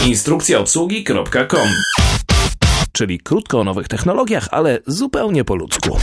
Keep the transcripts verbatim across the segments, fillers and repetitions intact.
instrukcja obsługi kropka com. Czyli krótko o nowych technologiach, ale zupełnie po ludzku.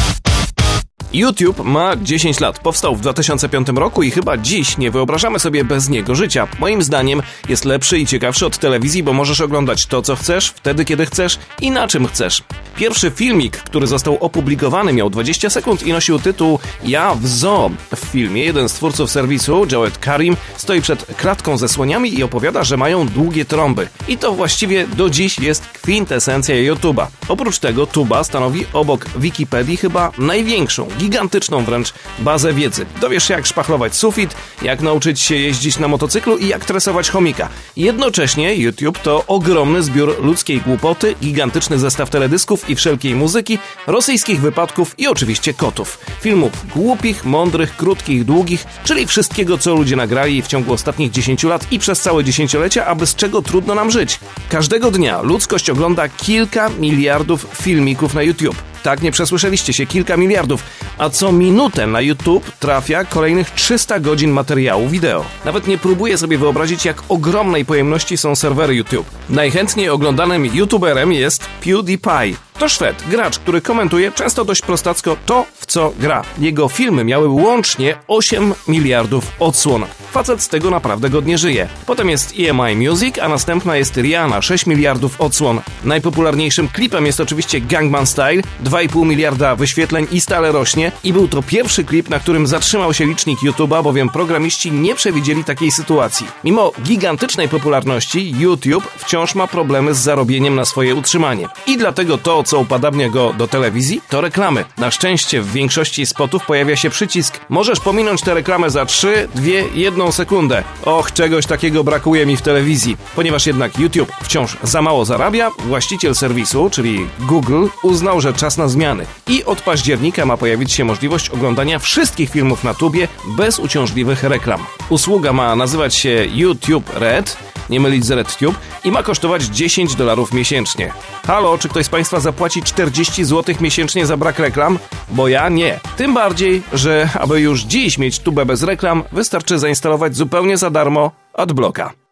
YouTube ma dziesięć lat. Powstał w dwa tysiące piątym roku i chyba dziś nie wyobrażamy sobie bez niego życia. Moim zdaniem jest lepszy i ciekawszy od telewizji, bo możesz oglądać to, co chcesz, wtedy, kiedy chcesz i na czym chcesz. Pierwszy filmik, który został opublikowany, miał dwadzieścia sekund i nosił tytuł Ja w zoo. W filmie jeden z twórców serwisu, Jawed Karim, stoi przed klatką ze słoniami i opowiada, że mają długie trąby. I to właściwie do dziś jest kwintesencja YouTube'a. Oprócz tego Tuba stanowi obok Wikipedii chyba największą, gigantyczną wręcz bazę wiedzy. Dowiesz się, jak szpachlować sufit, jak nauczyć się jeździć na motocyklu i jak tresować chomika. Jednocześnie YouTube to ogromny zbiór ludzkiej głupoty, gigantyczny zestaw teledysków i wszelkiej muzyki, rosyjskich wypadków i oczywiście kotów. Filmów głupich, mądrych, krótkich, długich, czyli wszystkiego, co ludzie nagrali w ciągu ostatnich dziesięciu lat i przez całe dziesięciolecia, a bez czego trudno nam żyć. Każdego dnia ludzkość ogląda kilka miliardów filmików na YouTube. Tak, nie przesłyszeliście się, kilka miliardów, a co minutę na YouTube trafia kolejnych trzysta godzin materiału wideo. Nawet nie próbuję sobie wyobrazić, jak ogromnej pojemności są serwery YouTube. Najchętniej oglądanym YouTuberem jest PewDiePie. To Szwed, gracz, który komentuje często dość prostacko to, w co gra. Jego filmy miały łącznie osiem miliardów odsłon. Facet z tego naprawdę godnie żyje. Potem jest E M I Music, a następna jest Rihanna, sześć miliardów odsłon. Najpopularniejszym klipem jest oczywiście Gangnam Style, dwa i pół miliarda wyświetleń i stale rośnie. I był to pierwszy klip, na którym zatrzymał się licznik YouTube'a, bowiem programiści nie przewidzieli takiej sytuacji. Mimo gigantycznej popularności, YouTube wciąż ma problemy z zarobieniem na swoje utrzymanie. I dlatego to, co upadabnia go do telewizji, to reklamy. Na szczęście w większości spotów pojawia się przycisk możesz pominąć tę reklamę za trzy, dwie, jedną sekundę. Och, czegoś takiego brakuje mi w telewizji. Ponieważ jednak YouTube wciąż za mało zarabia, właściciel serwisu, czyli Google, uznał, że czas na zmiany. I od października ma pojawić się możliwość oglądania wszystkich filmów na tubie bez uciążliwych reklam. Usługa ma nazywać się YouTube Red, nie mylić z RedTube, i ma kosztować dziesięć dolarów miesięcznie. Halo, czy ktoś z Państwa zapłaci czterdzieści złotych miesięcznie za brak reklam? Bo ja nie. Tym bardziej, że aby już dziś mieć tubę bez reklam, wystarczy zainstalować zupełnie za darmo Adblocka.